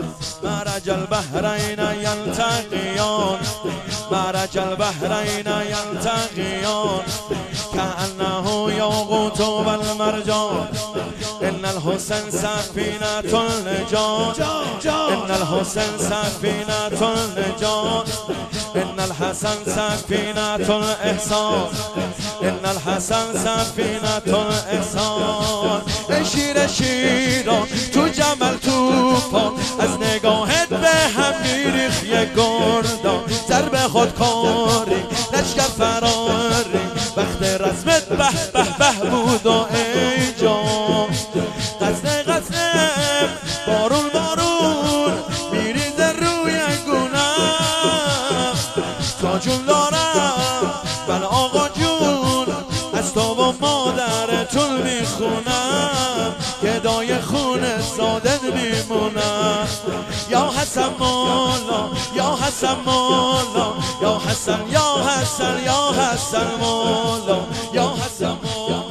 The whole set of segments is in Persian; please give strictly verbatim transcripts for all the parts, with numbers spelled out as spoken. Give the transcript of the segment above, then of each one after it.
مرج البحرین یلتقیان مرج البحرین یلتقیان كأنه یاقوت و المرجان ان الحسن سفینة النجات ان الحسن سفینة النجات ان الحسن سفینة الاحسان ان الحسن سفینة الاحسان ای شیر شیران تو جمل توفان از نگاهت به هم میریخ یک گردان ضرب خودکاری لشکر فراری وقت رسمت به به به بود و ای جان غزنه غزنه بارون بارون میریزه روی گونم تا جون دارم بل آقا جون از تو و مادرتون میخونم گدای خون سادت میمونم یا حسن مولا یا حسن مولا یا حسن یا حسن یا حسن مولا یا حسن مولا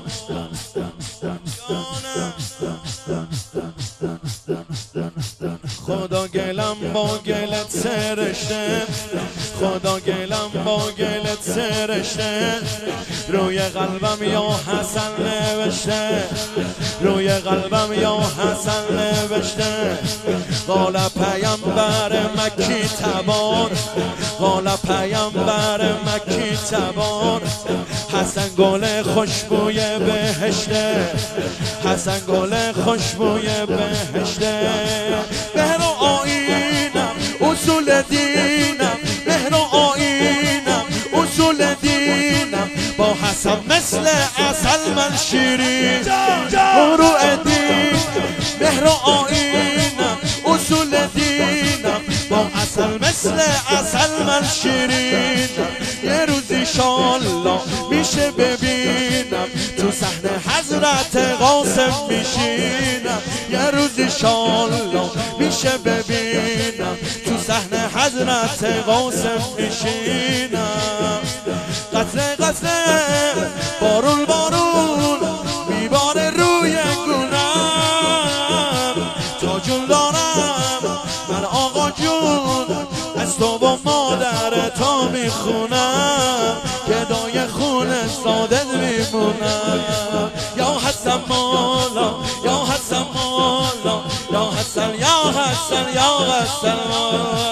خدا گلم با گلت سرشته خدا گلم با گلت سرشته روی قلبم یا حسن نوشته روی قلبم یا حسن نوشته قال پیامبر مکی تبار قال پیامبر مکی تبار حسن گل خوشبوی بهشته حسن گل خوشبوی بهشته مهر و آیینم اصول دینم مهر و آیینم اصول دینم با حسن مثل عسل من شیرین فروع دین مهر و آیینم اصول دینم با عسل مثل عسل من شیرین یه روز انشالله میشه ببینم تو صحنه حضرت قاسم میشینم یه روز انشالله میشه ببینم تو صحنه حضرت قاسم میشینم قطره قطره بارون بارون میباره روی گونم تا جون دارم من آقا جون از تو و مادر تا میخونم گدای خون سادت میمونم یا حسن مولا یا حسن مولا یا حسن یا حسن یا حسن مولا